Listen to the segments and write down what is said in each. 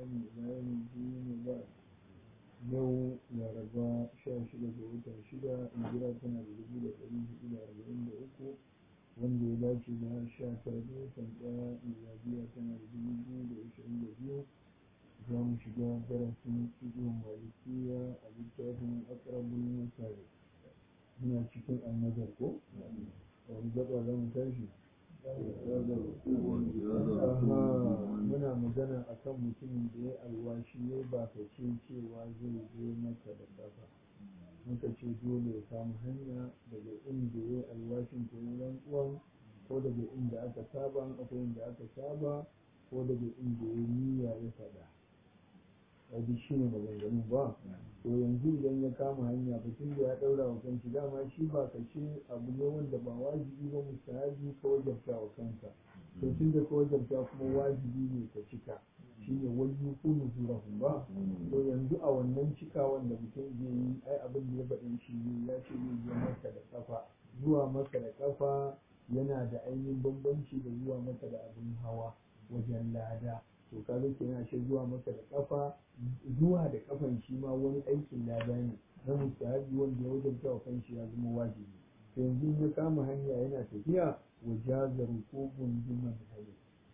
إلى يوم الدين وبعد. yau laraba 16 ga watan 6 hijira tana da 1443 wanda ya dace da 19 ga watan 1 miladiya tana da 2022 za mu shiga darasin fiqhun malikiya a littafin aqrabul masalik muna cikin annabar ko wani gaba za mu tashi muna magana akan mutumin da ya alwashi ya ba ka ce cewa zai je maka da kafa muka ce dole ya samu hanya daga inda ya alwashin ko rantsuwan ko daga inda aka saba akwai inda aka saba ko daga inda ya niyya ya faɗa wani shi ne maganganun ba to yanzu idan ya kama hanya batun da ya ɗaura wa kanshi dama shi ba ka ce abu ne wanda ba wajibi ba mustahabi ka wajabta wa kanka to tun da ka wajabta kuma wajibi ne ka cika shi ne wani kunu zurahun ba to yanzu a wannan cika wanda mutum zai yi ai abin da ya faɗin shi ne ya ce zai je maka da kafa zuwa maka da kafa yana da ainihin bambanci da zuwa maka da abin hawa wajen lada to kaga kenan ce zuwa maka da kafa zuwa da kafan shi ma wani aikin lada ne na mustahabi wanda ya wajabta wa kanshi ya zama wajibi to yanzu ya kama hanya yana tafiya wajaza rukubun biman hali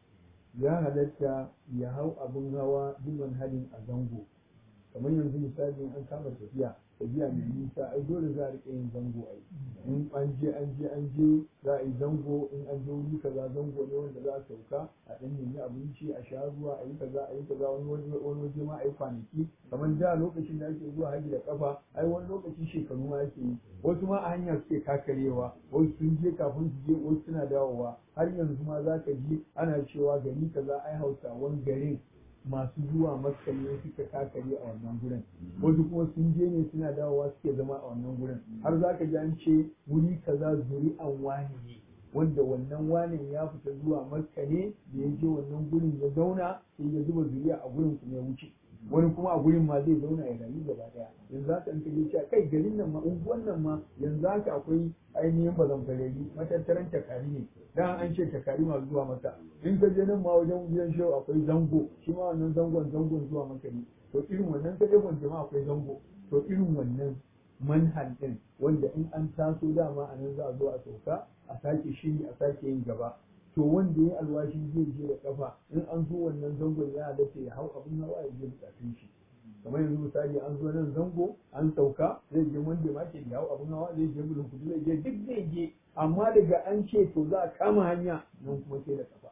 ya halatta ya hau abin hawa biman halin a zango kamar yanzu misali an kama tafiya mai nisa ai dole za a riƙa yin zango ai in an je za a yi zango in an je wuri kaza zango ne wanda za a sauka a ɗan nemi abinci a sha ruwa a yi kaza wani waje ma a yi kwanaki kamar da lokacin da ake zuwa haji da kafa ai wani lokaci shekaru ma ake yi wasu ma a hanya suke kakarewa wasu sun je kafin su je wasu suna dawowa har yanzu ma za ka ji ana cewa gari kaza ai hausawan garin masu zuwa makka ne suka kakare a wannan gurin wasu kuma sun je ne suna dawowa suke zama a wannan gurin har za ka ji an ce wuri kaza zuri'an wani ne wanda wannan wanin ya fita zuwa makka ne da ya je wannan gurin ya zauna sai ya zuba zuri'a a gurin kuma ya wuce wani kuma a gurin ma zai zauna ya rayu gaba daya yanzu haka in kaje cewa kai garin nan ma unguwan nan ma yanzu haka akwai ainihin bazamfareri matattaran takari ne dan an ce takari masu zuwa maka in ka je nan ma wajen gidan shehu akwai zango shi ma wannan zangon zuwa maka ne to irin wannan kaje gon jama'a akwai zango to irin wannan manhal din wanda in an taso dama a nan za a zo a sauka a sake shiri a sake yin gaba to wanda ya alwashi zai je da kafa in an zo wannan zangon ya halatta ya hau abin hawa ya je bukatun shi kamar yanzu misali an zo nan zango an sauka zai je wanda ma ke da hau abin hawa zai je gudun kudu zai je duk zai je amma daga an ce to za a kama hanya nan kuma sai da kafa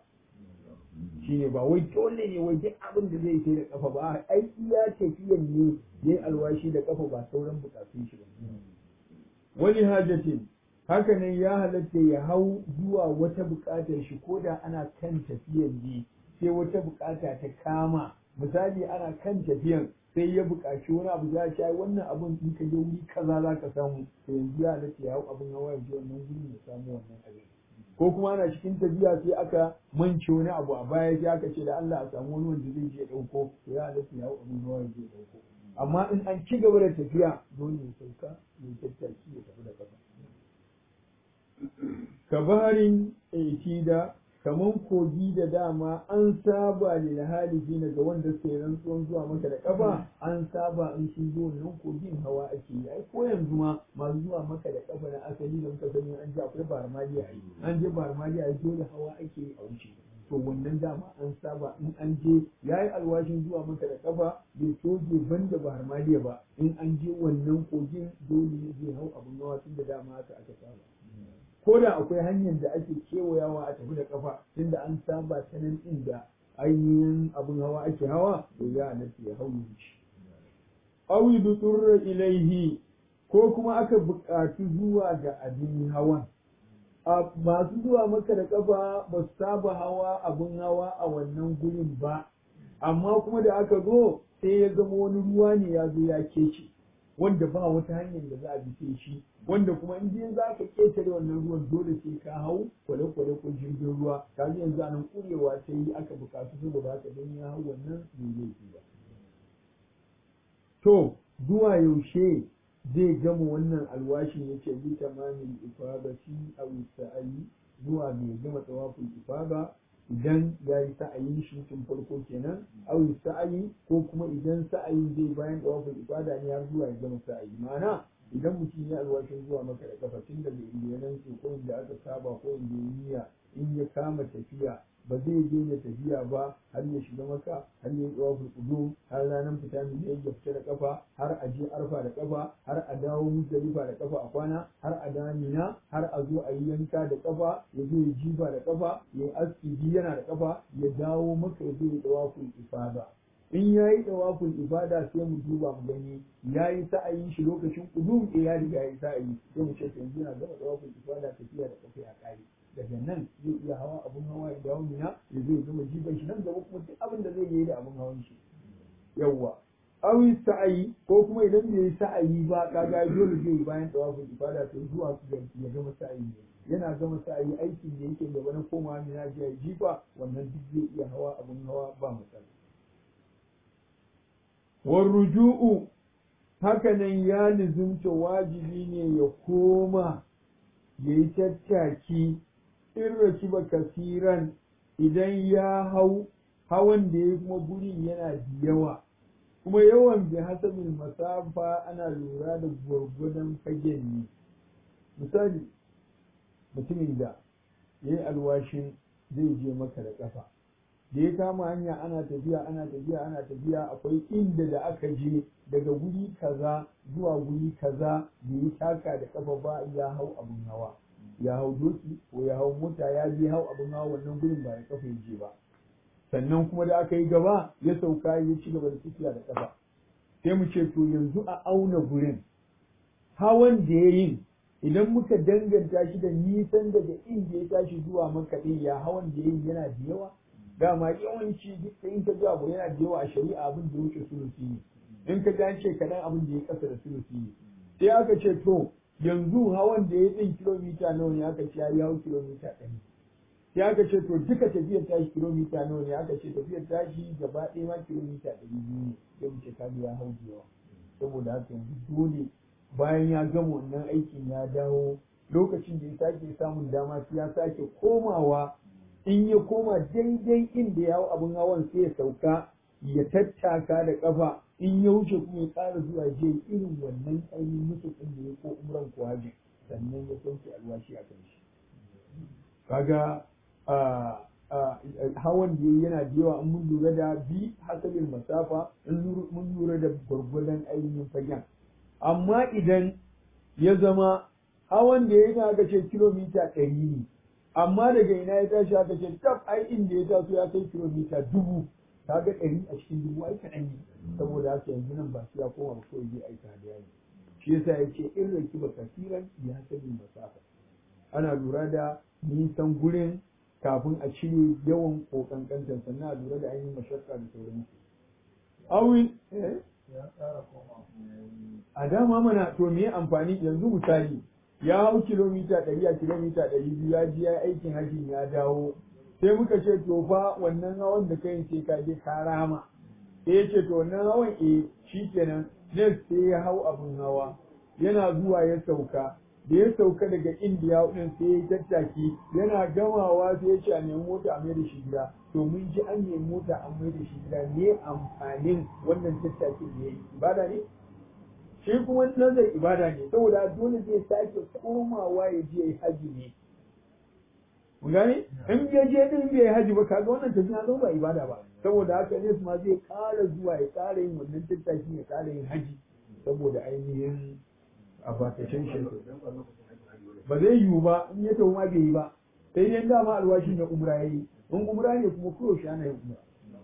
shine ba wai dole ne wai duk abin da zai sai da kafa ba ai iya tafiyan ne yayi alwashi da kafa ba sauran bukatun shi ba wani hajatin haka nan ya halatta ya hau zuwa wata buƙatar shi ko da ana kan tafiyan ne sai wata buƙata ta kama misali ana kan tafiyan sai ya buƙaci wani abu za a ce wannan abun in ka je wuri kaza za ka samu to yanzu ya halatta ya hau abin hawa ya je wannan gurin ya samu wannan abin ko kuma ana cikin tafiya sai aka mance wani abu a baya sai aka ce da Allah a samu wani wanda zai je ɗauko to ya halatta ya hau abin hawa ya je ɗauko amma in an ci gaba da tafiya dole ya sauka ya tattaki ya tafi da kafa kabarin itida kaman kogi da dama an saba da halifi ga wanda suke rantsuwan zuwa maka da kafa an saba in shi zo wannan kogin hawa ake yi ai ko yanzu ma masu zuwa maka da kafa na asali da muka sani an je akwai barmaliya ai an je barmaliya ai dole hawa ake yi a wuce to wannan dama an saba in an je yayi alwashin zuwa maka da kafa bai soje banda barmaliya ba in an je wannan kogin dole zai hau abun hawa tun da dama haka aka saba ko da akwai hanyar da ake kewayawa a tafi da kafa tunda an saba ta nan inda ainihin abin hawa ake hawa to ya halatta ya hau shi aw yudurra ilaihi ko kuma aka buƙatu zuwa ga abin hawan masu zuwa maka da kafa ba su saba hawa abin hawa a wannan gurin ba amma kuma da aka zo sai ya zama wani ruwa ne ya zo ya kece wanda ba wata hanyar da za a bi shi wanda kuma in dai za ka ketare wannan ruwan dole sai ka hau kwale-kwale ko jirgin ruwa ka ji yanzu anan kurewa ta yi aka bukatu saboda haka don ya hau wannan bai laifi ba to zuwa yaushe zai gama wannan alwashin yace bi tamamin ifadati aw sa'i zuwa mai gama tawaful ifada idan ya yi sa'ayin shi tun farko kenan awi sa'ayi ko kuma idan sa'ayin zai bayan tawaful ifada ne har zuwa ya gama sa'ayi ma'ana idan mutum ya alwashin zuwa maka da kafa tun daga inda ya nan ko inda aka saba ko inda ya niyya in ya kama tafiya ba zai daina tafiya ba har ya shiga maka har ya yi tsawafin kudu har ranar fita mai ya fita da kafa har a je arfa da kafa har a dawo muzdalifa da kafa a kwana har a dawo mina har a zo a yi yanka da kafa ya zo ya jifa da kafa ya yi aski yana da kafa ya dawo maka ya zo ya tsawafin ifada in ya yi tsawafin ibada sai mu duba mu gani ya yi sa'ayin shi lokacin kudu ya riga ya yi sa'ayi sai mu ce yanzu yana gama tsawafin ibada tafiya da kafa ya kare daga nan zai iya hawa abun hawa ya dawo mina ya zai gama jiban shi nan gaba kuma duk abin da zai yi da abun hawan shi yawwa awi sa'ayi ko kuma idan bai yi sa'ayi ba kaga dole zai bayan tawafin ibada to zuwa su ya gama sa'ayi ne yana gama sa'ayi aikin da yake gaba na komawa mina ya jifa wannan duk zai iya hawa abun hawa ba matsala warruju'u hakanan ya lizumta wajibi ne ya koma ya yi tattaki in rakiba kasiran idan ya hau hawan da ya kuma gurin yana da yawa kuma yawan bi hasabin masafa ana lura da gwargwadon fagen ne misali mutumin da ya yi alwashin zai je maka da ƙafa da ya kama hanya ana tafiya akwai inda da aka je daga guri kaza zuwa guri kaza da ya taka da ƙafa ba ya hau abin hawa ya hau doki ko ya hau mota ya je hau abin hawa wannan gurin ba ya kafa ya je ba sannan kuma da aka yi gaba ya sauka ya ci gaba da tafiya da kafa sai mu ce to yanzu a auna gurin hawan da ya yin idan muka danganta shi da nisan daga inda ya tashi zuwa makaɗin ya hawan da ya yin yana da yawa dama yawanci duk da in ka ga abu yana da yawa a shari'a abin da ya wuce sulusi ne in ka ga ce kaɗan abin da ya kasa da sulusi ne sai aka ce to yanzu hawan da ya ɗin kilomita nawa ne aka ce ya hau kilomita 100 sai aka ce to duka tafiyar tashi kilomita nawa ne aka ce tafiyar tashi gaba ɗaya ma kilomita 200 ne sai mu ce ka ya hau da yawa saboda haka yanzu dole bayan ya gama wannan aikin ya dawo lokacin da ya sake samun dama sai ya sake komawa in ya koma daidai inda ya hau abin hawan sai ya sauka ya tattaka da ƙafa in ya wuce kuma ya ƙara zuwa je irin wannan ainihin musu ɗin da ya ko umran ko hajji sannan ya sauke alwashi a kan shi kaga hawan da yana da yawa in mun lura da bi hasabin masafa in mun lura da gwargwadon ainihin fagen amma idan ya zama hawan da yana aka ce kilomita 100 ne amma daga ina ya tashi aka ce tab ai inda ya taso ya kai kilomita 1000 kaga 100 a cikin 1000 ai kaɗan ne saboda haka yanzu nan ba su ya koma ba kawai zai aika da yayi shi yasa ya ce in raki ba kasiran ya hasabin masafa ana lura da nisan gurin kafin a cire yawan kokankantar sannan a lura da ainihin mashakka da sauransu awi a dama mana to me amfani yanzu misali ya hau kilomita 100 a kilomita 200 ya ji ya aikin hajji ya dawo sai muka ce to fa wannan hawan da kai sai ka je ka rama sai ya ce to wannan hawan shikenan next sai ya hau abun hawa yana zuwa ya sauka da ya sauka daga indiya din sai ya tattaki yana gamawa sai ya ce a nemi mota a mai da shi gida to mun ji an nemi mota an mai da shi gida ne amfanin wannan tattakin da ya yi ibada ne shi kuma nazar ibada ne saboda dole zai sake komawa ya je haji ne mun gane in ya je din bai haji ba kaga wannan tafiya zo ba ibada ba saboda haka ne ma zai ƙara zuwa ya ƙara yin wannan tattaki ya ƙara yin haji saboda ainihin a bakacin shi ba zai yiwu ba in ya tafi ma bai yi ba sai dai dama alwashi na umra yayi in umra ne kuma kuro shi ana yin umra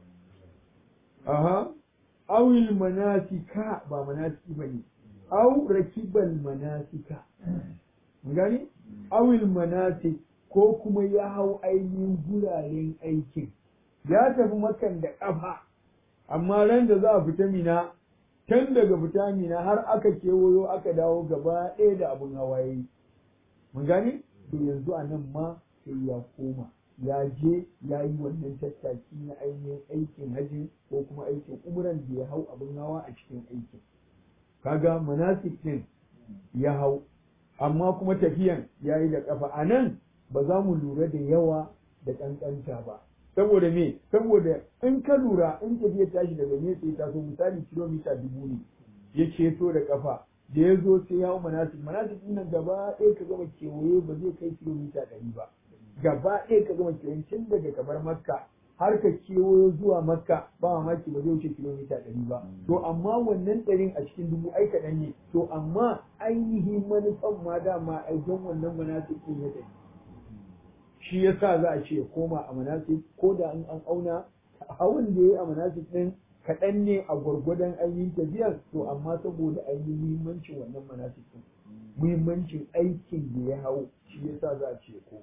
aha awil manasika ba manasiki bane aw rakibal manasika mun gani awil manasik ko kuma ya hau ainihin guraren aikin ya tafi makan da ƙafa amma ran da za a fita mina tun daga fita mina har aka kewayo aka dawo gaba ɗaya da abin hawaye mun gani to yanzu a nan ma sai ya koma ya je ya yi wannan tattaki na ainihin aikin hajji ko kuma aikin umran da ya hau abin hawa a cikin aikin kaga manasik din ya hau amma kuma tafiyan ya yi da ƙafa a nan ba za mu lura da yawa da ƙanƙanta ba saboda me saboda in ka lura in tafiya tashi daga nesa ya taso misali kilomita 1000 ne ya ceto da kafa da ya zo sai ya hau manasik nan gaba ɗaya ka gama kewaye ba zai kai kilomita 100 ba gaba ɗaya ka gama kewaye tun daga kamar makka har ka kewayo zuwa makka ba mamaki ba zai wuce kilomita 100 ba to amma wannan ɗarin a cikin 1000 ai kaɗan ne to amma ainihin manufan ma dama ai don wannan manasik ɗin ya tafi shi yasa za a ce koma a manasik ko da an auna hawan da ya yi a manasik ɗin kaɗan ne a gwargwadon ainihin tafiyar to amma saboda ainihin muhimmancin wannan manasik ɗin muhimmancin aikin da ya hau shi yasa za a ce koma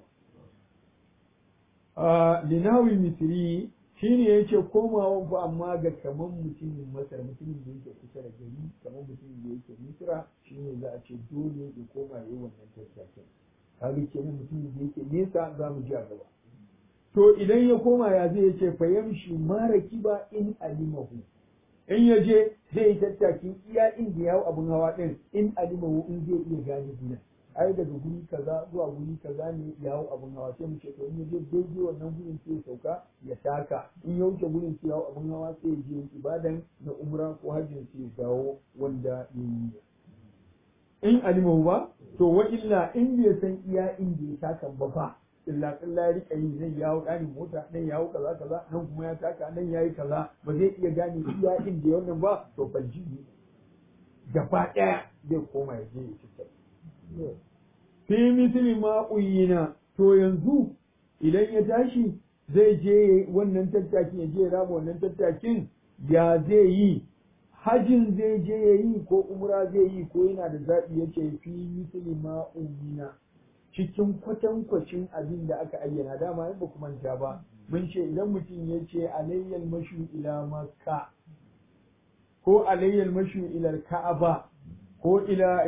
linawi misri shine yace komawan fa amma ga kaman mutumin masar mutumin da yake kusa da gari kaman mutumin da yake misra shine za a ce dole ya koma yayi wannan tattakin kaga kenan mutumin da yake nesa za mu ji a gaba to idan ya koma ya zai yace fayamshi maraki ba in alimahu in ya je zai yi tattakin iya inda ya hau abin hawa din in alimahu in zai iya gane gidan ai daga guri kaza zuwa guri kaza ne ya hau abin hawa sai mu ce to in ya je daidai wannan gurin sai ya sauka ya taka in ya wuce gurin sai ya hau abin hawa sai ya je ibadan na umra ko hajjin sai ya dawo wanda ya yi in alimahu ba to wa illa in bai san iya inda ya taka ba fa illa ya rika yi nan ya hau ɗanin mota nan ya hau kaza kaza nan kuma ya taka nan ya yi kaza ba zai iya gane iya inda ya wannan ba to faljini gaba ɗaya zai koma ya je ya ci fi misli ma uyina to yanzu idan ya tashi zai je wannan tattakin ya je rama wannan tattakin ya zai yi hajin zai je ya yi ko umra zai yi ko yana da zaɓi ya ce fi misli ma uyina cikin kwatankwacin abin da aka ayyana dama in ba ku manta ba mun ce idan mutum ya ce alayyal mashu ila makka ko alayyal mashu ila ka'aba ko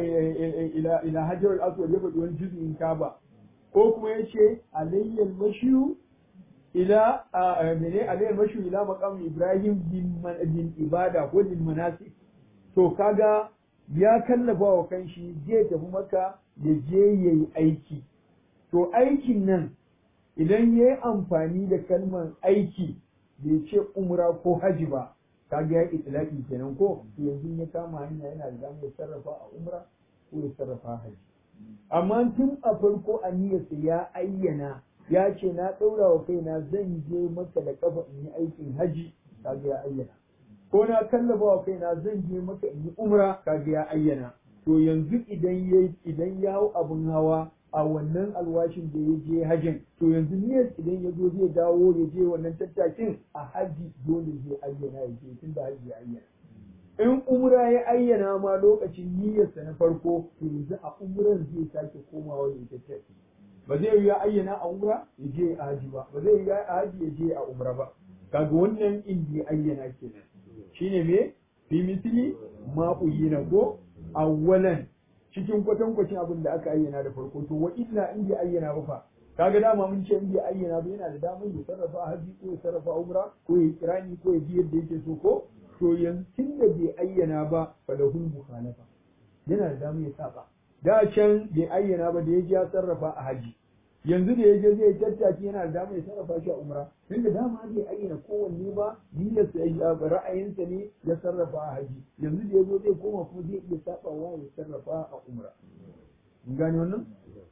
ila hajar al-aswad ya faɗi wani juz'in kaba ko kuma ya ce alayyal mashu ila alayyal mashu ila maqam ibrahim bin ibada ko bin manasik to kaga ya kallafa wa kanshi zai tafi maka ya je yayi aiki to aikin nan idan ya yi amfani da kalmar aiki bai ce umra ko haji ba kaga ya itlaqi kenan ko to yanzu ya kama hanya yana da damar ya sarrafa a umra ko ya sarrafa haji amma tun a farko aniyarsa ya ayyana ya ce na ɗaura wa kaina zan je maka da kafa in yi aikin haji kaga ya ayyana ko na kallafa wa kaina zan je maka in yi umra kaga ya ayyana to yanzu idan ya hau abin hawa a wannan alwashin da ya je hajjin to yanzu niyyar idan ya zo zai dawo ya je wannan tattakin a haji dole zai ayyana ya je tun da haji ya ayyana in umra ya ayyana ma lokacin niyyarsa na farko to yanzu a umran zai sake komawa ya tattaki ba zai yi ya ayyana a umra ya je a haji ba ba zai yi a haji ya je a umra ba kaga wannan inda ya ayyana kenan shine me fi misli ma uyina ko awwalan cikin kwatankwacin abin da aka ayyana da farko to wa illa in bai ayyana ba fa kaga dama mun ce in bai ayyana ba yana da damar ya sarrafa haji ko ya sarrafa umra ko ya kirani ko ya ji yadda yake so ko to yanzu da bai ayyana ba fa lahul mukhalafa yana da damar ya saba da can bai ayyana ba da ya ji ya sarrafa a haji yanzu da ya je zai tattaki yana da damar ya sarrafa shi a umra tunda dama bai ayyana kowanne ba niyyarsa ra'ayinsa ne ya sarrafa a haji yanzu da ya zo zai koma kuma zai iya sabawa ya sarrafa a umra mun gane wannan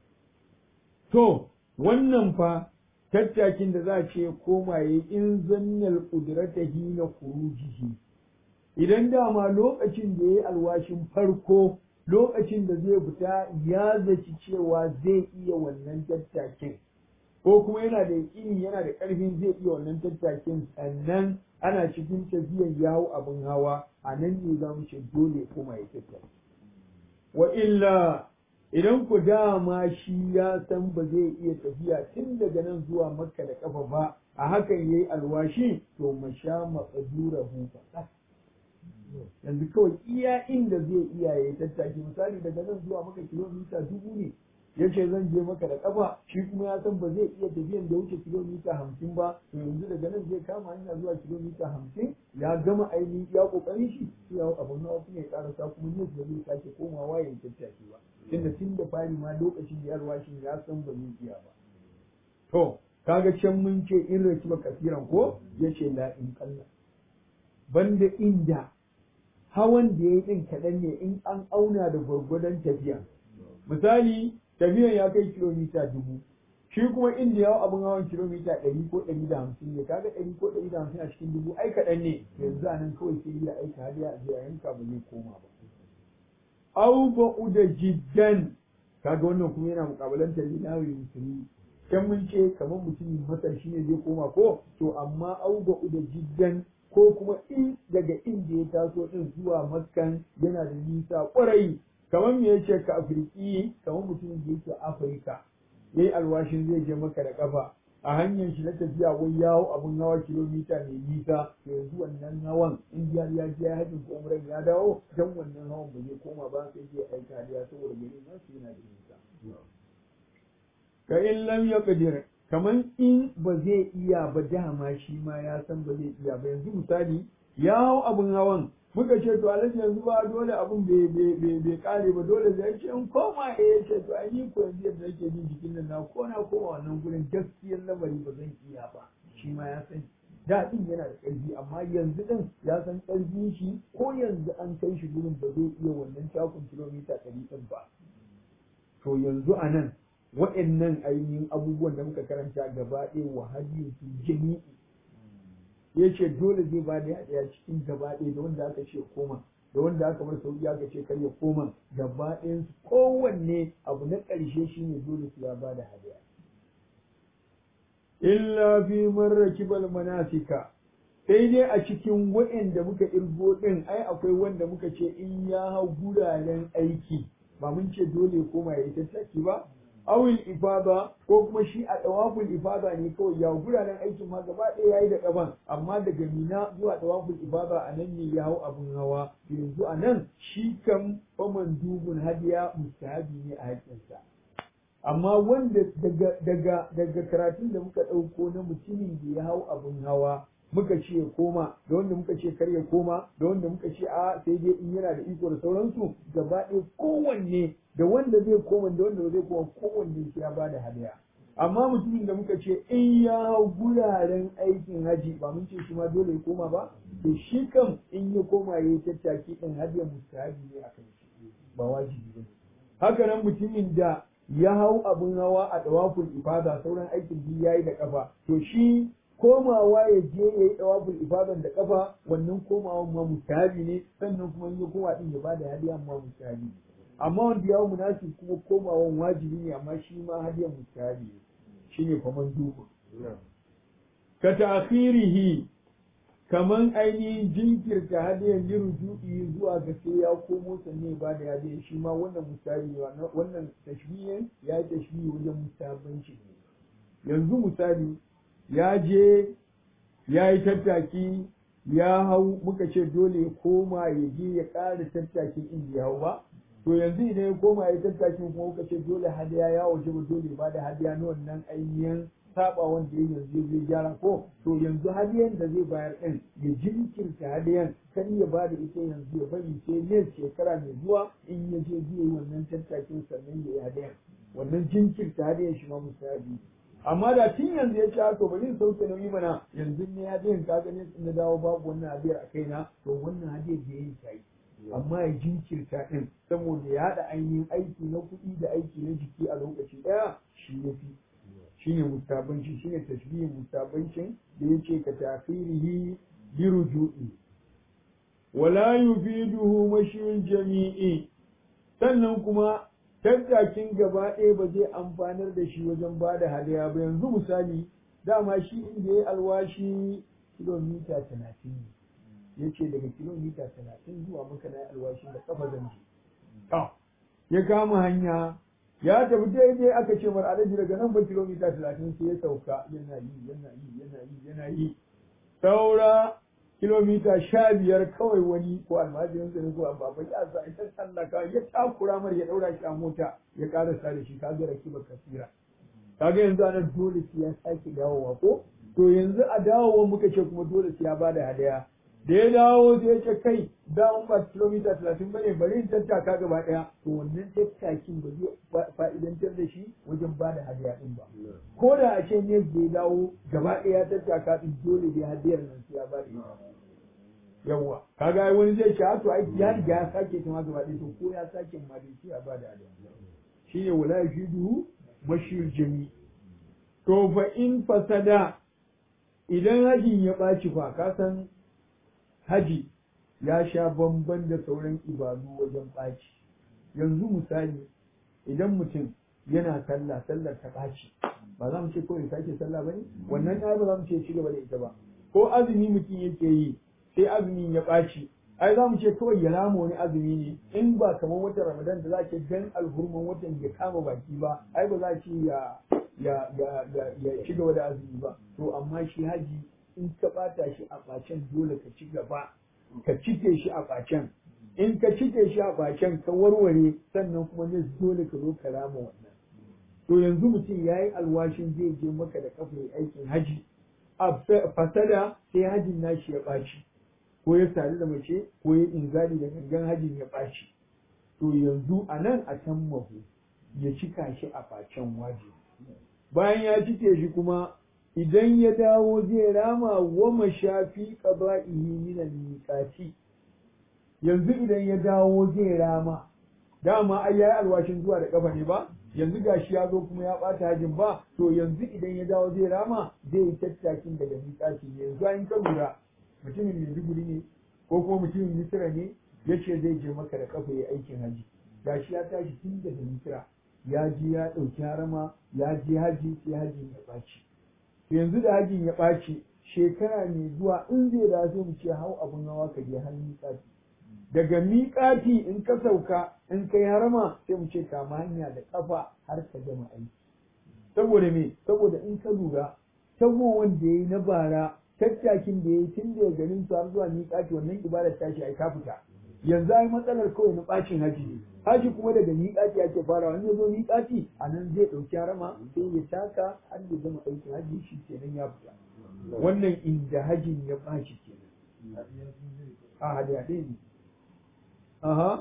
to wannan fa tattakin da za a ce koma yayi in zannal qudratahi na khurujihi idan dama lokacin da yayi alwashin farko lokacin da zai fita ya zaci cewa zai iya wannan tattakin ko kuma yana da yaƙini yana da ƙarfin zai iya wannan tattakin sannan ana cikin tafiyar yawo abin hawa a nan ne za mu ce dole kuma ya tattaki wa illa idan ku dama shi ya san ba zai iya tafiya tun daga nan zuwa makka da kafa ba a hakan yayi alwashi to masha maqdurahu fa yanzu kawai iya inda zai iya ya tattaki misali daga nan zuwa maka kilomita 1000 ne yace zan je maka da kafa shi kuma ya san ba zai iya tafiyan da wuce kilomita 50 ba to yanzu daga nan zai kama hanya zuwa kilomita 50 ya gama ainihin ya kokarin shi ya hau abin hawa kuma ya karasa kuma ne da zai sake komawa ya tattaki ba tunda tun da fari ma lokacin da yarwashin ya san ba zai iya ba to kaga can mun ce in rakiba kasiran ko yace la in qalla banda inda hawan da yayi din kadan ne in an auna da gwargwadon tafiya misali tafiyan ya kai kilomita 1000 shi kuma inda yawo abin hawan kilomita 100 ko 150 ne kaga 100 ko 150 a cikin 1000 ai kadan ne yanzu anan kawai sai ya aika hadiya a je a yanka ba zai koma ba au ba'uda jiddan kaga wannan kuma yana mukabalantar linawi musulmi kan mun ce kamar mutumin masar shine zai koma ko to amma au ba'uda jiddan ko kuma in daga inda ya taso din zuwa maskan yana da nisa kwarai kamar me yace ka afirki kamar mutumin da yake afirka yayi alwashin zai je maka da kafa a hanyar shi na tafiya wai yawo abun hawa kilomita mai nisa to yanzu wannan hawan in ya je ya hajjin ko umran ya dawo dan wannan hawan ba zai koma ba sai ya aika hadiya saboda gari na su yana da nisa ka in lam yaqdir kaman in ba zai iya ba dama shi ma ya san ba zai iya ba yanzu misali ya hau abun hawan muka ce to alaji yanzu ba dole abun bai kare ba dole zai ce in koma ya ce to ai ni ko yanzu yadda nake jin jikin nan na ko na koma wannan gurin gaskiyar lamari ba zan iya ba shi ma ya san da din yana da ƙarfi amma yanzu din ya san ƙarfin shi ko yanzu an kai shi gurin ba zai iya wannan takun kilomita 100 din ba to yanzu a nan waɗannan ainihin abubuwan da muka karanta gaba ɗaya wa hadiyu jami'i ya ce dole zai ba da haɗaya cikin gaba ɗaya da wanda aka ce koma da wanda aka bar sauki aka ce kar ya koma gaba ɗayan kowanne abu na ƙarshe shine dole su ya ba da haɗaya illa fi man rakibal manasika sai dai a cikin waɗanda muka irgo ɗin ai akwai wanda muka ce in ya hau guraren aiki ba mun ce dole koma ya yi tattaki ba awil ifada ko kuma shi a tawaful ifada ne kawai ya guraren aikin ma gaba ɗaya yayi da kaban amma daga mina zuwa tawaful ifada a nan ne ya hau abun hawa yanzu a nan shi kan faman dubun hadiya mustahabi ne a haƙƙinsa amma wanda daga karatun da muka ɗauko na mutumin da ya hau abun hawa muka ce ya koma da wanda muka ce kar ya koma da wanda muka ce a sai dai in yana da iko da sauransu gaba ɗaya kowanne da wanda zai koma da wanda ba zai koma kowanne sai ya bada hadaya amma mutumin da muka ce in ya hau guraren aikin haji ba mun ce shi ma dole ya koma ba to shi kam in ya koma ya yi tattaki ɗin hadiyar mustahabi ne a kan shi ba wajibi ba haka nan mutumin da ya hau abun hawa a tawaful ifada sauran aikin biyu yayi da kafa to shi komawa ya je ya yi tawaful ifadan da kafa wannan komawan ma mustahabi ne sannan kuma in ya koma din ya bada hadiya ma mustahabi ne amma wanda yawo munafiki kuma komawan wajibi ne amma shi ma hadiyan mustahabi ne shine faman dubu ka ta'khirihi kaman ainihin jinkirta hadiyan liruju'i zuwa ga sai ya komo sannan ya bada hadiya shi ma wannan mustahabi ne wannan tashbihin ya yi tashbihi wajen mustahabanci ne yanzu misali ya je ya yi tattaki ya hau muka ce dole ya koma ya je ya ƙara tattakin inda ya hau ba to yanzu idan ya koma ya yi tattakin kuma muka ce dole hadiya ya waje ba dole ba da hadiya na wannan ainihin saba wanda ya yanzu zai gyara ko to yanzu hadiyan da zai bayar ɗin ya jinkirta hadiyan kan ya ba da ita yanzu ya bari sai ne shekara mai zuwa in ya je zai yi wannan tattakin sannan ya yi hadiyan wannan jinkirta hadiyan shi ma musabi amma da tun yanzu ya ci to bari in sauke nauyi mana yanzu ne ya je ka gane na dawo babu wannan hadiyar a kaina to wannan hadiyar da yayi ta yi amma ya jinkirta din saboda ya haɗa ainihin aiki na kuɗi da aiki na jiki a lokaci ɗaya shi ya fi shi ne mustabanci shi ne tashbihin mustabancin da ya ce ka tafirihi bi ruju'i wala yufiduhu mashiyul jami'i sannan kuma tattakin gaba ɗaya ba zai amfanar da shi wajen ba da hadaya ba yanzu misali dama shi inda ya alwashi kilomita 30 ne ya ce daga kilomita 30 zuwa maka na alwashi da kafa zan ya kama hanya ya tafi daidai aka ce mara alaji daga nan ba kilomita 30 sai ya sauka yana yi saura kilomita 15 kawai wani ko almajirin sa ne ko ababa ya sa ita tsallaka ya takura mar ya daura shi a mota ya karasa da shi kaga rakiba kasira kaga yanzu anan dole sai ya sake dawowa ko to yanzu a dawowa muka ce kuma dole sai ya bada hadaya da ya dawo sai ya ce kai da ba kilomita 30 bane bari in tattaka gaba daya to wannan tattakin ba zai fa'idantar da shi wajen ba da hadiya din ba ko da a ce ne da ya dawo gaba daya tattaka din dole dai hadiyar nan sai ya ba da ita yawa kaga ai wani zai ce to ai ya riga ya sake ta ma gaba daya to ko ya sake ma dai sai ya ba da hadiya shine wala yafidu mashir jami to fa in fasada idan hajin ya ɓaci fa ka san haji ya sha bamban da sauran ibadu wajen ɓaci yanzu misali idan mutum yana sallah sallar ta ɓaci ba za mu ce kawai sake sallah ba ne wannan ya ba za mu ce ci gaba da ita ba ko azumi mutum yake yi sai azumin ya ɓaci ai za mu ce kawai ya rama wani azumi ne in ba kamar watan ramadan da za ke dan alhurman watan ya kama baki ba ai ba za ce ya ci gaba da azumi ba to amma shi haji in ka bata shi a ɓacen dole ka ci gaba ka cike shi a ɓacen in ka cike shi a ɓacen ka warware sannan kuma ne dole ka zo ka rama wannan to yanzu mutum ya yi alwashin zai je maka da kafa aikin haji a fasada sai hajin nashi ya ɓaci ko ya sadu da mace ko ya inzali da gangan hajin ya ɓaci to yanzu a nan a can mahu ya cika shi a ɓacen wajibi bayan ya cike shi kuma idan ya dawo zai rama wa mashafi qada'ihi min al-miqati yanzu idan ya dawo zai rama dama ai yayi alwashin zuwa da kafa ne ba yanzu gashi ya zo kuma ya bata hajin ba to yanzu idan ya dawo zai rama zai yi tattakin daga miqati yanzu an ka lura mutumin Maiduguri ne ko kuma mutumin Misira ne yace zai je maka da kafa yayi aikin haji gashi ya tashi tun daga Misira ya ji ya ɗauki harama ya je haji sai hajin ya ɓaci yanzu da hajin ya ɓaci shekara mai zuwa in zai da sai mu ce hau abun hawa ka je har miƙati daga miƙati in ka sauka in kai harama sai mu ce kama hanya da ƙafa har ka gama aiki saboda me saboda in ka lura tabo wanda ya yi na bara tattakin da ya yi tun daga garin su har zuwa miƙati wannan ibadar tashi ai ta fita yanzu ai matsalar kawai na ɓacin haji ne haji kuma daga miƙati ake fara wani ya zo miƙati a nan zai ɗauki harama sai ya taka har ya zama aikin haji shi kenan ya fita wannan inda hajin ya ɓaci kenan a hadiyaɗe ne aha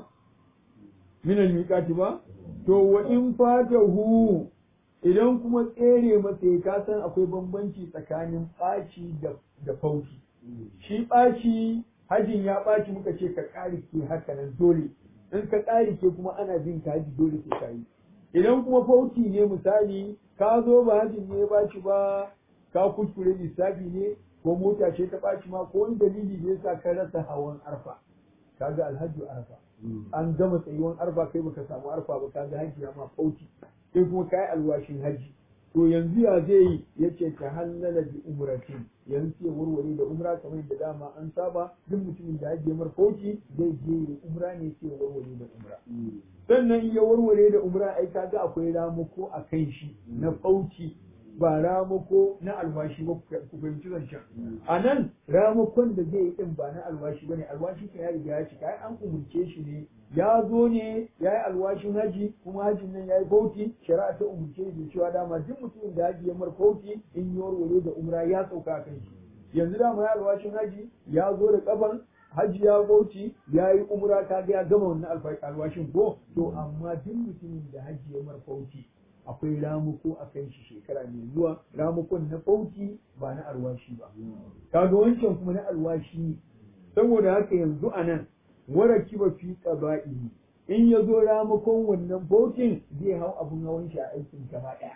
minal miƙati ba to wa in fatahu idan kuma tsere masa ya kasan akwai bambanci tsakanin ɓaci da fauti shi ɓaci hajin ya ɓaci muka ce ka ƙarike haka nan dole in ka ƙarike kuma ana bin ka haji dole sai ka yi idan kuma fauti ne misali ka zo ba hajin ne ya ɓaci ba ka kuskure lissafi ne ko mota ce ta ɓaci ma ko wani dalili ne yasa ka rasa hawan arfa kaga alhaji arfa an gama tsayuwan arfa kai baka samu arfa ba kaga haji ya ma fauti sai kuma kai alwashin haji to yanzu ya zai yi yace ta halala bi umratin yanzu sai warware da umra kamar da dama an saba duk mutumin da haji mar fauci zai je umra ne sai warware da umra sannan in ya warware da umra ai kaga akwai ramako a kan shi na fauci ba ramako na alwashi ba ku fahimci zancen a nan ramakon da zai yi din ba na alwashi ba ne alwashi kan ya riga ya cika ai an umurce shi ne ya zo ne ya yi alwashin haji kuma hajin nan ya yi bauti shari'a ta umurce da cewa dama duk mutumin da haji ya mar bauti in yi warware da umra ya sauka a kan shi yanzu dama ya alwashin haji ya zo da kafan haji ya bauti ya yi umra ta ga ya gama wannan alwashin ko to amma duk mutumin da haji ya mar bauti akwai ramuko a kan shi shekara mai zuwa ramukon na fauci ba na alwashi ba kaga wancan kuma na alwashi saboda haka yanzu a nan wara kiba fi qaba'i in ya zo ramukon wannan faucin zai hau abun hawan shi a aikin gaba ɗaya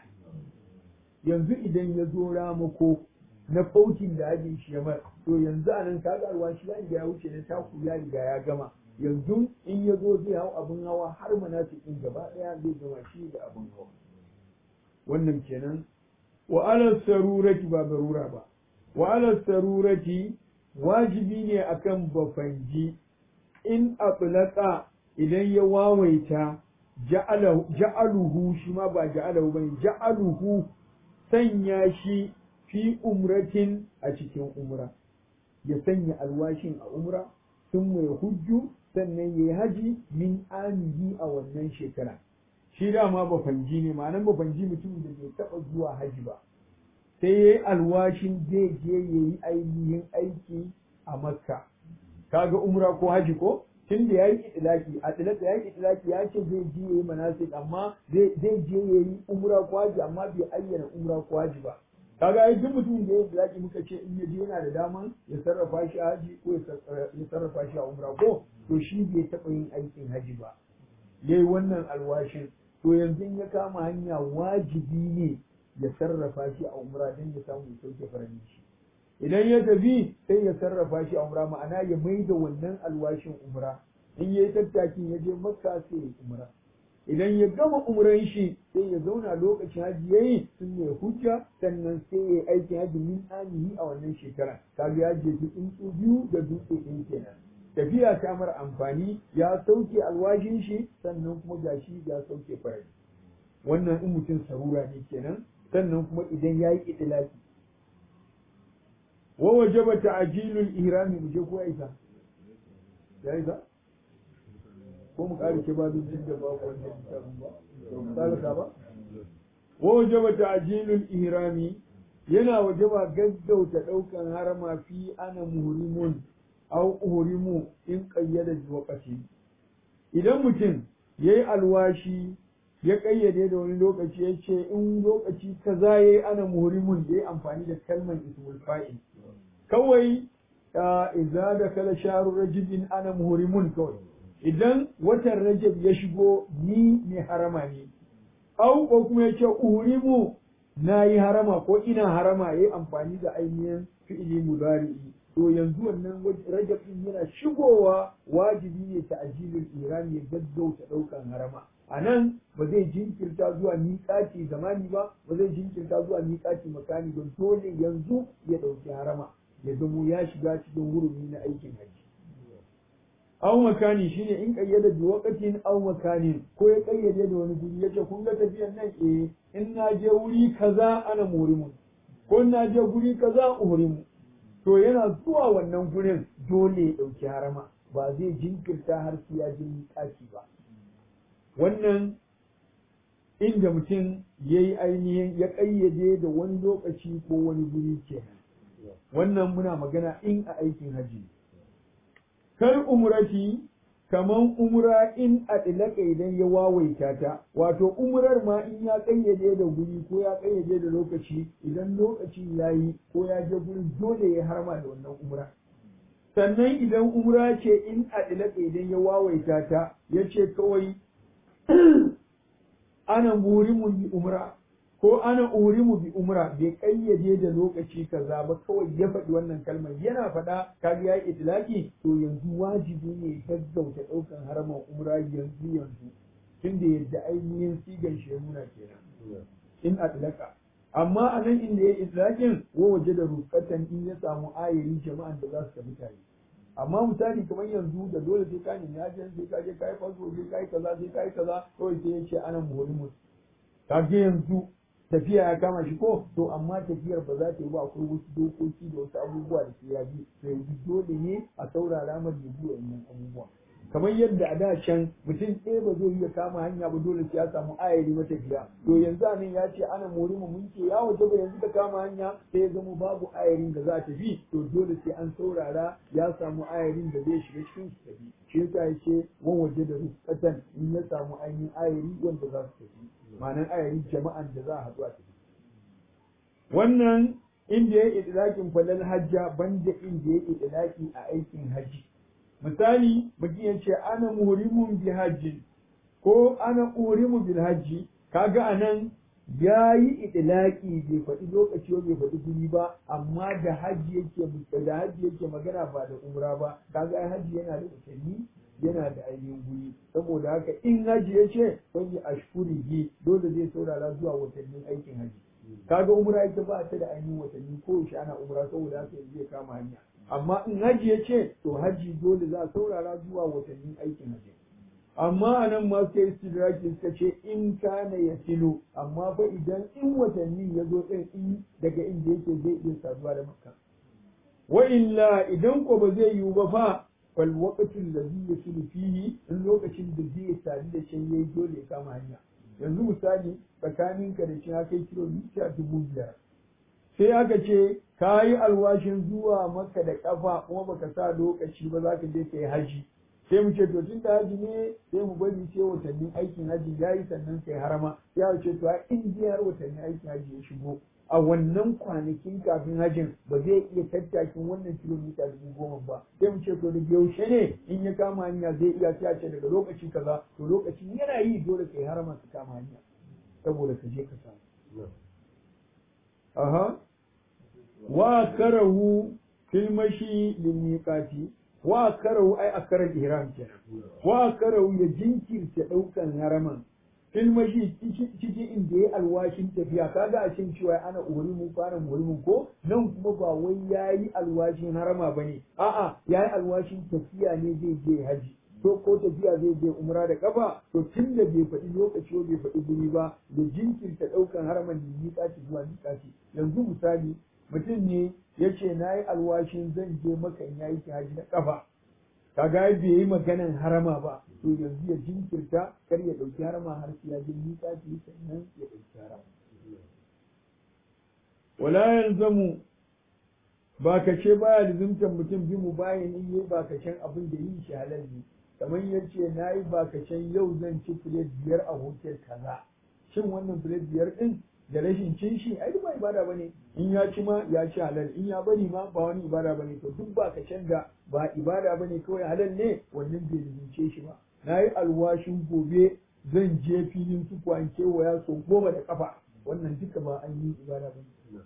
yanzu idan ya zo ramuko na faucin da ajin shi ya mar to yanzu a nan kaga alwashi ya riga ya wuce na taku ya riga ya gama yanzu in ya zo zai hau abun hawa har manafikin gaba ɗaya zai gama shi da abun hawa wannan kenan wa ala sarurati ba barura ba wa ala sarurati wajibi ne akan bafanji in atlaqa idan ya wawaita ja'aluhu shi ma ba ja'aluhu bane ja'aluhu sanya shi fi umratin a cikin umra ya sanya alwashin a umra sun mai hujju sannan yayi haji min amihi a wannan shekara shi dama bafanji ne ma'anan bafanji mutum da bai taɓa zuwa haji ba sai yayi alwashin zai je yayi ainihin aiki a makka kaga umra ko haji ko tunda yayi itlaki yayi itlaki ya ce zai je yayi manasik amma zai je yayi umra ko haji amma bai ayyana umra ko haji ba kaga ai duk mutumin da yayi itlaki muka ce in ya je yana da daman ya sarrafa shi a haji ko ya sarrafa shi a umra ko to shi bai taɓa yin aikin haji ba yayi wannan alwashin to yanzu ya kama hanya wajibi ne ya sarrafa shi a umra don ya samu ya sauke farani shi idan ya tafi sai ya sarrafa shi a umra ma'ana ya mai da wannan alwashin umra in yayi tattakin ya je makka sai ya umra idan ya gama umran shi sai ya zauna lokacin haji yayi sun ne hujja sannan sai ya aikin haji min anihi a wannan shekara kaga ya je tsuntsu biyu da dutse ɗin kenan tafiya ta mara amfani ya sauke alwashin shi sannan kuma gashi ya sauke farari wannan in mutum sarura ne kenan sannan kuma idan yayi itilaki wa wajaba ta'jilul ihrami muje ko ya isa ko mu kare ke babu jin da babu wannan kitabun ba ka ba wa wajaba ta'jilul ihrami yana wajaba gaggauta daukan harama fi ana muhrimun aw uhrimu in qayyada waqti idan mutum yayi alwashi ya kayyade da wani lokaci ya ce in lokaci kaza yayi ana muhrimun yayi amfani da kalmar ismul fa'il kawai idza dakala shahru rajabin ana muhrimun kawai idan watan rajab ya shigo ni ne harama ne au ko kuma yace uhrimu nayi harama ko ina harama yayi amfani da ainihin fi'ili mudari'i to yanzu wannan rajab din yana shigowa wajibi ne ta ajilul iran ya gaggauta daukan harama anan ba zai jinkirta zuwa miƙati zamani ba zai jinkirta zuwa miƙati makani don dole yanzu ya dauki harama ya zamo ya shiga cikin hurumi na aikin haji aw makani shine in kayyada bi waqtin aw makanin ko ya kayyade da wani guri yace kun ga tafiyan nan in na je wuri kaza ana murimun ko na je guri kaza uhrimu to yana zuwa wannan gurin dole ya dauki harama ba zai jinkirta har sai ya je miƙati ba wannan inda mutum yayi ainihin ya kayyade da wani lokaci ko wani guri kenan wannan muna magana in a aikin haji kar umrati kaman umra in adlaka idan ya wawaita ta wato umrar ma in ya kayyade da guri ko ya kayyade da lokaci idan lokacin yayi ko ya je gurin dole ya harma da wannan umra sannan idan umra ce in adlaka idan ya wawaita ta yace kawai ana murimu bi umra ko ana urimu bi umra bai kayyade da lokaci kaza ba kawai ya faɗi wannan kalmar yana faɗa kaga yayi itlaki to yanzu wajibi ne gaggauta ɗaukan haraman umra yanzu tunda yadda ainihin sigan shi ya nuna kenan in atlaka amma a nan inda yayi itlakin wa waje da rukatan in ya samu ayayin jama'an da za su tafi tare amma misali kamar yanzu da dole sai ka nemi ajin sai ka je kai faso sai kai kaza sai kai kaza kawai sai ya ce ana muhrimun kage yanzu tafiya ya kama shi ko to amma tafiyar ba za ta yi ba akwai wasu dokoki da wasu abubuwa da sai ya bi to yanzu dole ne a saurara mar ya bi wa'annan abubuwa kamar yadda a da can mutum ɗaya ba zai iya kama hanya ba dole sai ya samu ayari matafiya to yanzu a nan ya ce ana murimu mun ce ya waje ba yanzu ka kama hanya sai ya zama babu ayarin da za ta bi to dole sai an saurara ya samu ayarin da zai shiga cikin su tafi shi yasa ya ce wan waje da rufatan in ya samu ainihin ayari wanda za su tafi ma'anar ayarin jama'an da za a haɗu a tafi wannan inda ya yi idilakin falal hajja banda inda ya yi idilaki a aikin haji misali mutum ya ce ana muhrimun bi hajji ko ana uhrimu bil hajji kaga anan ya yi idilaki bai faɗi lokaci bai faɗi guri ba amma da hajji yake magana ba da umra ba kaga ai hajji yana da watanni yana da ainihin guri saboda haka in hajji ya ce wani ashkurihi dole zai saurara zuwa watannin aikin hajji kaga umra ita ba ta da ainihin watanni ko yaushe ana umra saboda haka yanzu ya kama hanya amma in haji ya ce to haji dole za a saurara zuwa watannin aikin haji amma a nan ma sai istidraki suka ce in kana ya filo amma fa idan in watannin ya zo ɗin in daga inda yake zai iya saduwa da makka wa illa idan ko ba zai yiwu ba fa fal waqtul ladhi yasilu fihi in lokacin da zai sadu da shi yayi dole ya kama hanya yanzu misali tsakaninka da shi ya kai kilomita 5,000 sai aka ce ka yi alwashin zuwa maka da kafa kuma baka sa lokaci ba za ka je ka yi haji sai mu ce to tun da haji ne sai mu bari sai watannin aikin haji ya yi sannan kai harama ya ce to a indiyar watannin aikin haji ya shigo a wannan kwanakin kafin hajjin ba zai iya tattakin wannan kilomita 10,000 ba sai mu ce to da yaushe ne in ya kama hanya zai iya sai a ce daga lokaci kaza to lokacin yana yi dole kai harama ka kama hanya saboda ka je ka samu aha wa karahu fil mashi lil miqati wa karahu ai akara ihram kenan wa karahu ya jinkirta daukan haraman fil mashi cikin inda ya alwashin tafiya kaga a cikin cewa ana uhurimu fara muhurimin ko nan kuma ba wai yayi alwashin harama bane a'a yayi alwashin tafiya ne zai je haji to ko tafiya zai je umra da kafa to tunda bai faɗi lokaci bai faɗi guri ba da jinkirta ɗaukan haraman da miƙaci zuwa miƙaci yanzu misali mutum ne ya ce na yi alwashin zan je maka in yayi haji da kafa kaga bai yi maganan harama ba to yanzu ya jinkirta kar ya ɗauki harama har sai ya je miƙaci sannan ya ɗauki harama wala yalzamu ba ka ce baya lizimtar mutum bi mu bayan in yi ba ka can abin da yin shi halal ne kamar yace na yi ba ka can yau zan ci filet 5 a hotel kaza shin wannan filet 5 din da rashin cin shi ai ba ibada bane in ya ci ma ya ci halal in ya bari ma ba wani ibada bane to duk ba ka can da ba ibada bane kawai halal ne wannan bai lizimce shi ba na yi alwashin gobe zan je filin su kwan kewaya so 10 da kafa wannan duka ba an yi ibada bane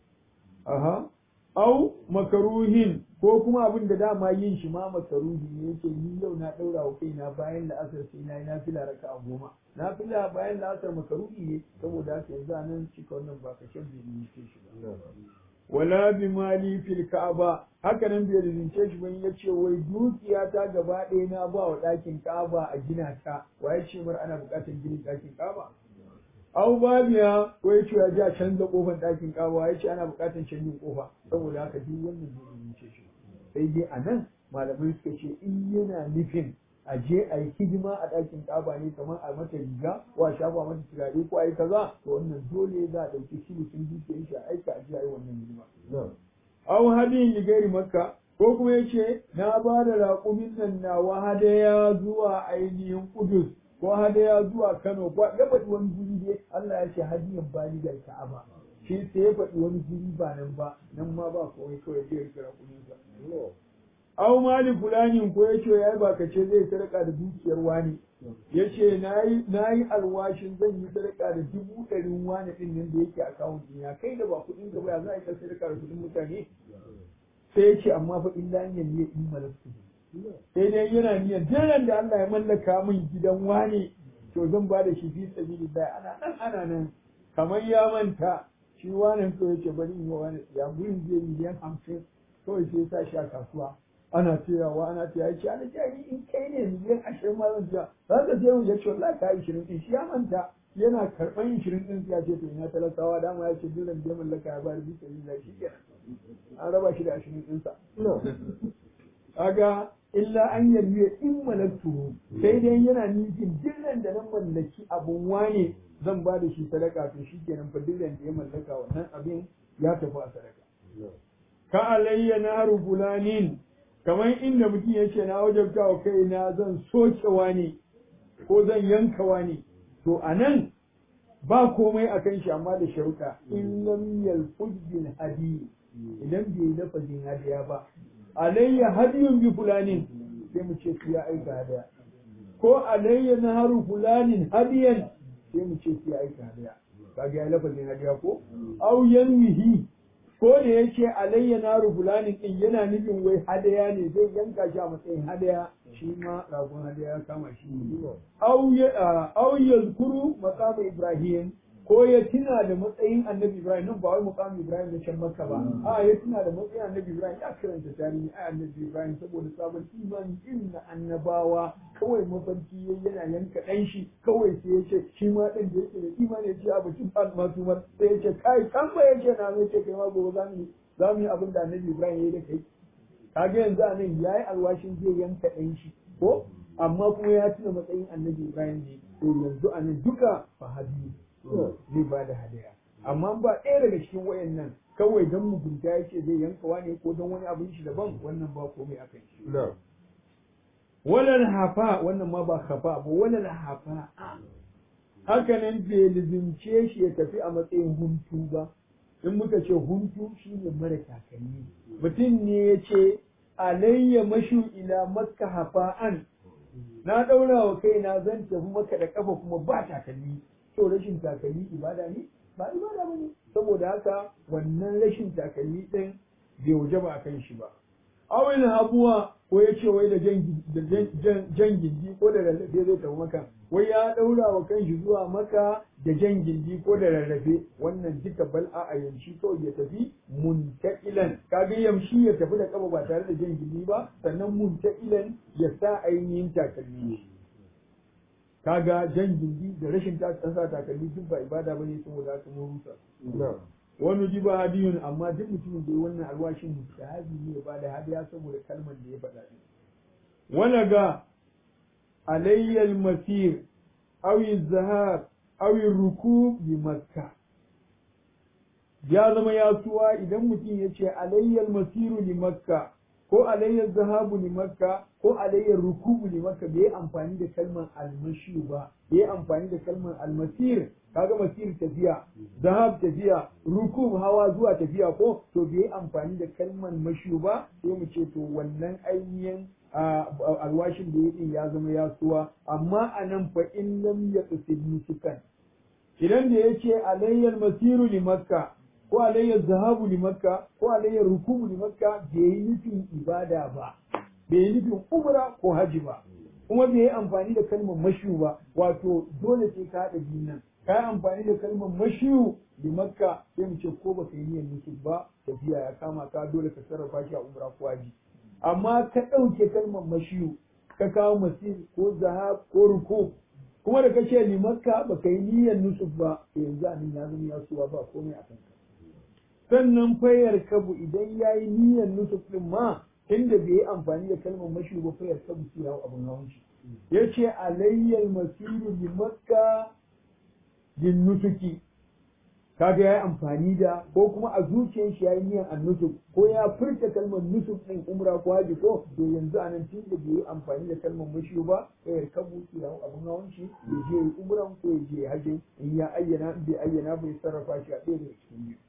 aha au makaruhin ko kuma abin da dama yin shi ma makaruhi ne yake ni yau na daura wa kaina bayan la'asar sai na yi nafila raka'a 10 nafila bayan la'asar makaruhi ne saboda haka yanzu a nan cika wannan ba ka shan bai ce shi ba wala bi mali fil ka'aba haka nan bai rince shi ban yace wai dukiya ta gaba ɗaya na ba wa ɗakin ka'aba a gina ta waye ce mar ana buƙatar ginin ɗakin ka'aba au babiya ko ya ce ya ji a canza kofar ɗakin kawa ya ce ana buƙatar canjin kofa saboda haka duk wannan zai ce shi sai dai a nan malamai suka ce in yana nufin a je a yi hidima a ɗakin kaba ne kamar a mata riga ko a shafa mata turare ko a yi kaza to wannan dole za a ɗauki shi mutum dukiyar shi a aika a je a yi wannan hidima. Au hadin ligari makka ko kuma ya ce na ba da raƙumin nan nawa hadaya zuwa ainihin Kudus ko hadaya zuwa Kano ko ya faɗi wani guri dai Allah ya ce hadiyan baligar Ka'aba shi sai ya faɗi wani guri ba nan ba nan ma ba kawai zai rika raƙumin sa aw mali fulani ko ya ce yayi ba kace zai sadaka da dukiyar wani yace nayi alwashin zan yi sadaka da 100,000 wani din nan da yake account ɗina kai da ba kuɗin ka ba za a yi sadaka da kuɗin mutane sai ya ce amma fa illa an yanne in malaku sai dai yana niyyar jiran da Allah ya mallaka min gidan wani to zan ba da shi fi sabilillah ana nan kamar ya manta shi wani to yace bari in yi wani ya gurin zai miliyan 50 kawai sai sa shi a kasuwa ana cewa ana ce yace ana ce in kai ne miliyan 20 ma zan ciya za ka je mu ya ce wallahi ka 20 din shi ya manta yana karban 20 din ya ce to ina talakawa dama ya ce jiran da mallaka ya ba da fi sabilillah shi kenan an raba shi da 20 din sa kaga illa an yarda in malaktu sai dai yana nufin dillan da nan mallaki abun wane zan ba da shi sadaka to shikenan fa dillan da ya mallaka wannan abin ya tafi a sadaka ka alayya naru fulanin kamar inda mutum yace na wajabta wa kaina zan soke wani ko zan yanka wani to anan ba komai akan shi amma da sharuɗa in lam yalfuz bil hadi idan bai lafazin hadiya ba alayya hadiyun bi fulanin sai mu ce ya aika hadaya ko alayya naharu fulanin hadiyan sai mu ce ya aika hadaya kaga ya lafazin hadiya ko au yanwihi ko da yake alayya naharu fulanin din yana nufin wai hadaya ne zai yanka shi a matsayin hadaya shi ma ragon hadaya ya kama shi au yazkuru maqam ibrahim ko ya tuna da matsayin annabi Ibrahim nan ba wai mukamin Ibrahim da can Makka ba a ya tuna da matsayin annabi Ibrahim ya karanta tarihi a annabi Ibrahim saboda sabon imani irin na annabawa kawai mafarki yana yanka dan shi kawai sai ya ce shi ma dan da yake da imani ya ce abu kin fa masu mar sai ya ce kai kan ba yake na mai ce kai ma gobe za mu yi abin da annabi Ibrahim ya yi da kai kage yanzu anan yayi alwashin zai yanka dan shi ko amma kuma ya tuna matsayin annabi Ibrahim ne to yanzu anan duka fa hadisi zai ba da hadaya amma ba ɗaya daga cikin wayannan kawai dan mugunta yace zai yanka wani ko dan wani abin shi daban wannan ba komai akan shi walal hafa wannan ma ba hafa ba walal hafa haka nan bai lizince shi ya tafi a matsayin huntu ba in muka ce huntu shine mara takalmi mutum ne ya ce alayya mashu ila makka hafa'an na daura wa kaina zan tafi maka da kafa kuma ba takalmi to rashin takalmi ibada ne ba ibada bane saboda haka wannan rashin takalmi din bai wajaba akan shi ba awil habuwa ko ya ce wai da jan gindi ko da rarrafe zai tafi maka wai ya daura wa kanshi zuwa maka da jan gindi ko da rarrafe wannan duka bal'a a yamshi kawai ya tafi munta'ilan kaga yamshi ya tafi da kafa ba tare da jan gindi ba sannan munta'ilan ya sa ainihin takalmi kaga jan gindi da rashin sa takalmi duk ba ibada bane saboda haka mun rusa wani ji ba hadiyun amma duk mutumin da ya wannan alwashin mustahabi ne ya bada hadiya saboda kalmar da ya faɗa din wala ga alayyal masir aw zahab aw rukub bi makka ya zama ya tuwa idan mutum ya ce alayyal masiru li makka ko alayyal zahabu li makka ko alayyal rukubu li makka bai amfani da kalmar almashi ba bai amfani da kalmar almasir kaga masir tafiya zahab tafiya rukub hawa zuwa tafiya ko to bai amfani da kalmar mashu ba sai mu ce to wannan ainihin alwashin da yake ya zama ya suwa amma anan fa in lam yaqsid nusukan idan da yace alayyal masiru li makka ko alayyal zahabu li makka ko alayyal rukubu li makka bai yi nufin ibada ba bai yi nufin umra ko haji ba kuma bai yi amfani da kalmar mashu ba wato dole sai ka haɗa biyun nan ka yi amfani da kalmar mashu li makka sai mu ce ko baka yi niyyar nusuk ba tafiya ya kama ka dole ka sarrafa shi a umra ko haji amma ka ɗauke kalmar mashiyu ka kawo masir ko zahab ko ruku kuma da kace li makka baka yi niyyar nusuf ba to yanzu anan ya zama ya suwa ba komai a kanka sannan fayar kabu idan ya yi niyyar nusuf din ma inda bai yi amfani da kalmar mashiyu ba fayar kabu sai ya abun hawan shi yace alayyal masiru li makka bin nusuki kaga ya yi amfani da ko kuma a zuciyar shi ya yi niyyar annusuk ko ya furta kalmar nusuk din umra ko haji ko to yanzu anan tun da bai yi amfani da kalmar mashiyu ba sai ya kabu ya abun hawan shi ya je yi umran ko ya je haji in ya ayyana in bai ayyana bai sarrafa shi a ɗaya daga cikin biyu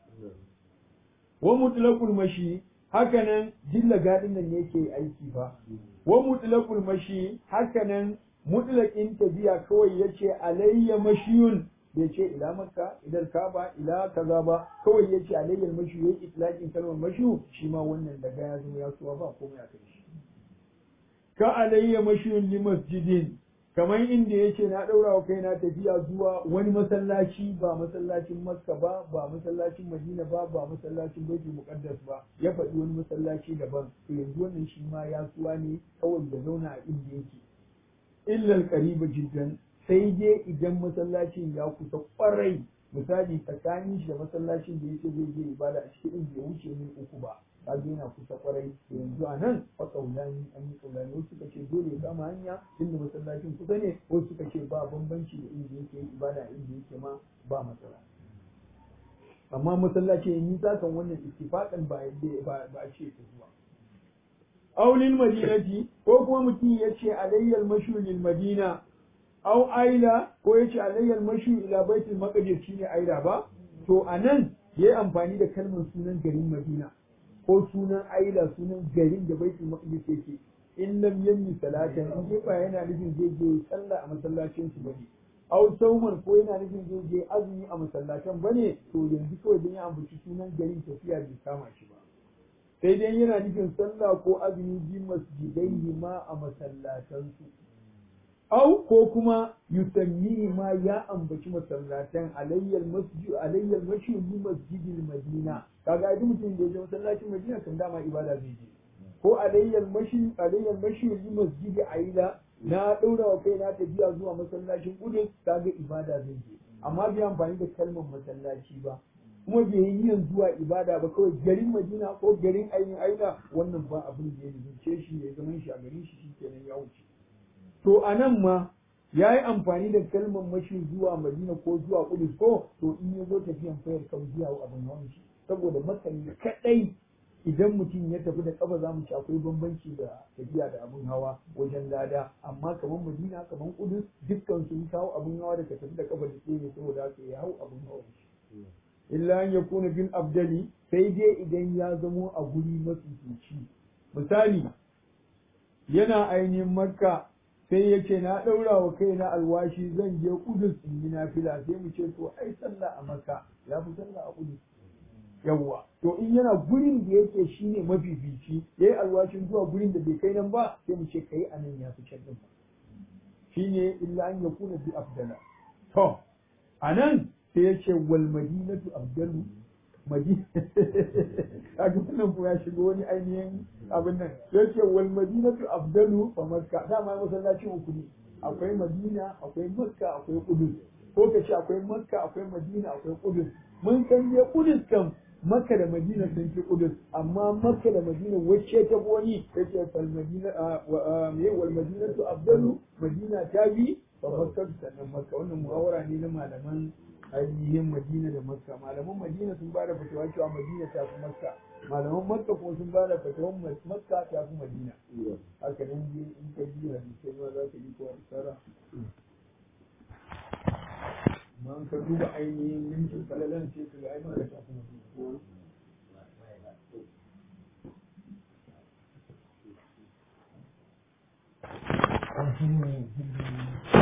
wa mutlaqul mashi hakanan jilla gadin nan yake aiki fa wa mutlaqul mashi hakanan mutlaqin tabiya kawai yace alayya mashiyun bai ce ila makka idan kaba ila kaza ba kawai ya ce alayyar mashi ya itlaqin kalmar mashu shi ma wannan daga ya zama ya suwa ba komai a kai shi ka alayya mashiyun li masjidin kamar inda ya ce na daura wa kaina tafiya zuwa wani masallaci ba masallacin makka ba ba masallacin madina ba ba masallacin baitul muqaddas ba ya faɗi wani masallaci daban to yanzu wannan shi ma ya suwa ne kawai ya zauna a inda yake illa al-qariba jiddan sai dai idan masallacin ya kusa kwarai misali tsakanin shi da masallacin da yake zai je ibada a cikin bai wuce mil uku ba kaga yana kusa kwarai yanzu a nan fa kaulani an yi kaulani wasu suka ce dole ya kama hanya inda masallacin kusa ne wasu suka ce ba bambanci da inda yake ibada inda yake ma ba matsala amma masallacin ya nisa kan wannan ittifaqan ba a ce ta zuwa aulil madinati ko kuma mutum ya ce alayyal mashhuril madina au aila ko yace alayyal mashu ila baitul maqdis shine aila ba to anan yayi amfani da kalmar sunan garin Madina ko sunan aila sunan garin da baitul maqdis yake in lam yamni salatan in dai ba yana nufin zai je sallah a masallacin su bane au sauman ko yana nufin zai je azumi a masallacin bane to yanzu kawai dan ya ambaci sunan garin tafiya bai kama shi ba sai dai yana nufin sallah ko azumi bi masjidai ma a masallatan su au ko kuma yusammihi ma ya ambaci masallatan alayyal masjid bi masjidil madina kaga duk mutum da ya je masallacin madina kan dama ibada zai je ko alayyal masjid bi masjid aila na daura wa kai na tafiya zuwa masallacin Qudus kaga ibada zai je amma bai amfani da kalmar masallaci ba kuma bai yi yin zuwa ibada ba kawai garin madina ko garin ainihin aila wannan ba abin da ya zuce shi ya zama shi a garin shi shikenan ya wuce to a nan ma ya yi amfani da kalmar mashi zuwa madina ko zuwa kudus ko to in ya zo tafiyan fayar kan zuwa abin hawan shi saboda makka ne kadai idan mutum ya tafi da kafa zamu ci akwai bambanci da tafiya da abin hawa wajen lada amma kamar Madina kamar Kudus dukkan sun kawo abin hawa da ka tafi da kafa da ke ne saboda haka ya hau abin hawa illa an yakuna bil abdali sai dai idan ya zamo a guri mafifici misali yana ainihin makka sai ya ce na ɗaura wa kaina alwashi zan je Kudus in yi nafila sai mu ce to ai sallah a makka ya fi sallah a Kudus yawwa to in yana gurin da yake shine mafifici yayi alwashin zuwa gurin da bai kai nan ba sai mu ce kai anan ya fi can din shine illa an yakuna bi afdala to anan sai ya ce wal madinatu afdalu madina kaga wannan ko ya shigo wani ainihin abin nan ya ce wal madinatu afdalu fa makka dama masallaci uku ne akwai madina akwai makka akwai qudus ko ka ce akwai makka akwai madina akwai qudus mun san je qudus kam makka da madina sun fi qudus amma makka da madina wacce ta wani yace fal madina wal madinatu afdalu madina ta bi fa makka sannan makka wannan muhawara ne na malaman ainihin madina da makka malaman madina sun ba da fatawa cewa madina ta fi makka malaman makka kuma sun ba da fatawa makka ta fi madina haka nan je in ka ji hadisai ma za ka yi ko isara amma in ka duba ainihin yankin falalan ce ka ga ai makka ta fi madina